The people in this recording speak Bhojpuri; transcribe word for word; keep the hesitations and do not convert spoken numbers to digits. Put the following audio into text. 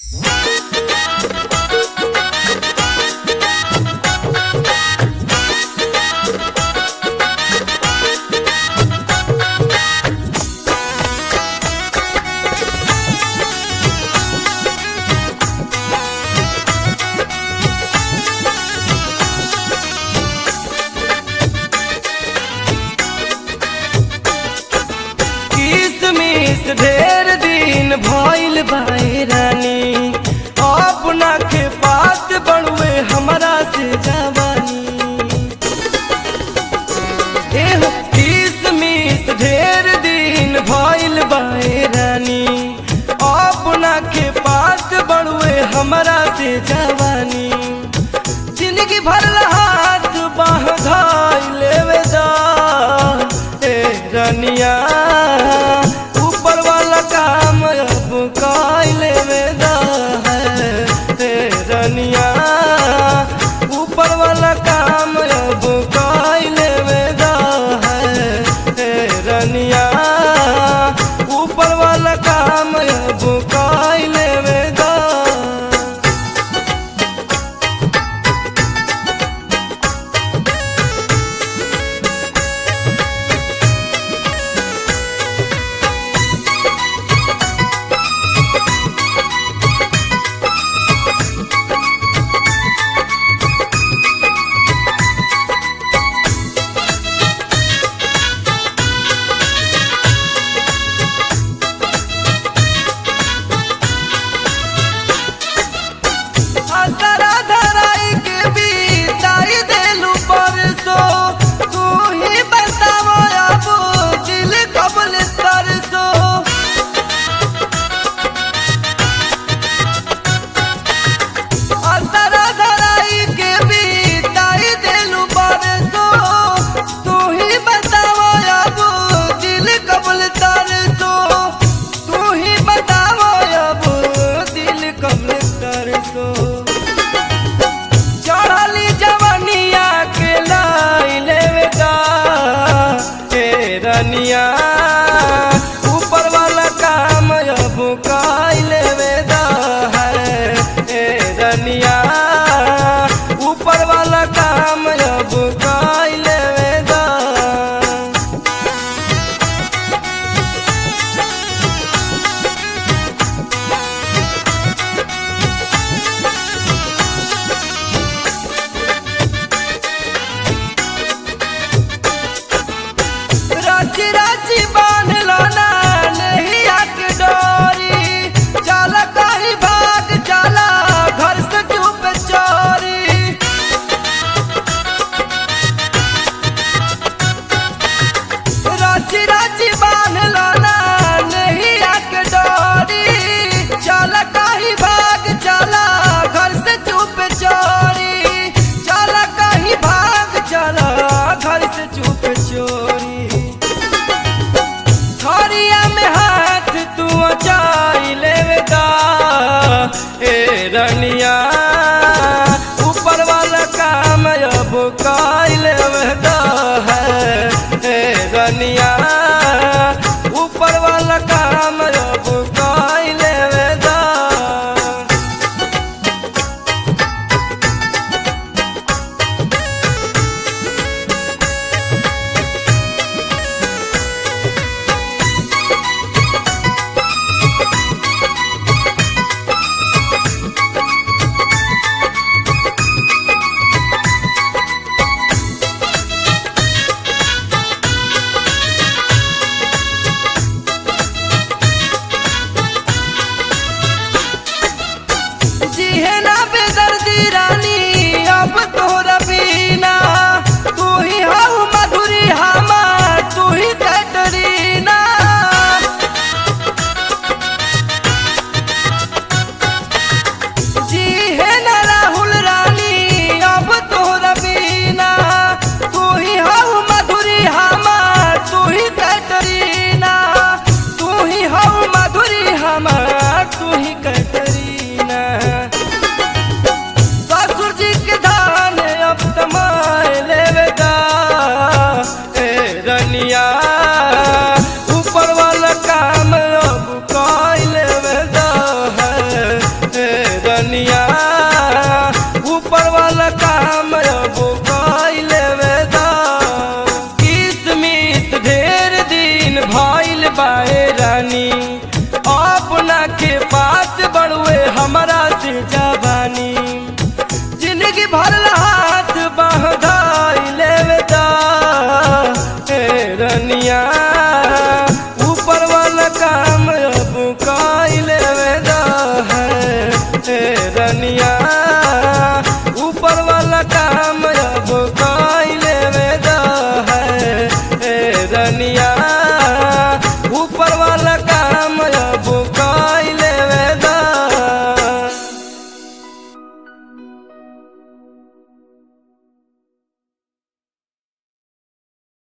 ढेर दिन भइल बाए रानी, अपना के बात बड़ुए हमरा से जवानी। एह किसमिस ढेर दिन भइल बाए रानी, अपना के बात बड़ुए हमरा से जवानी। जिंदगी भर हाथ बाह धाई लेवे दा ए रानिया, काम अब काइले में दा है रनिया, ऊपर वाला काम अब काइले में दा है रनिया, ऊपर वाला काम अब काइले में दा। चढ़ली जवानिया के लाई लेवे दा रनिया, ऊपर वाला काम अब काई लेवे